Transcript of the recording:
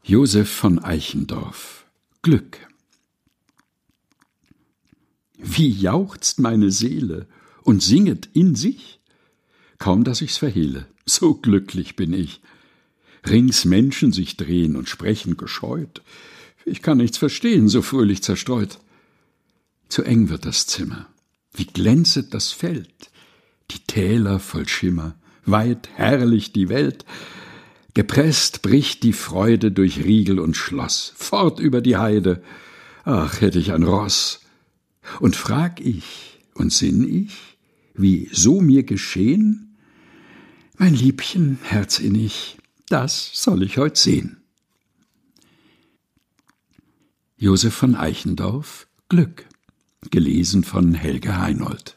Josef von Eichendorff. Glück. Wie jauchzt meine Seele und singet in sich? Kaum, dass ich's verhehle, so glücklich bin ich. Rings Menschen sich drehen und sprechen gescheut. Ich kann nichts verstehen, so fröhlich zerstreut. Zu eng wird das Zimmer. Wie glänzet das Feld? Die Täler voll Schimmer, weit herrlich die Welt. Gepresst bricht die Freude durch Riegel und Schloss, fort über die Heide. Ach, hätt ich ein Ross! Und frag ich und sinn ich, wie so mir geschehn? Mein Liebchen, herzinnig, das soll ich heut sehn. Josef von Eichendorff. Glück. Gelesen von Helge Heinold.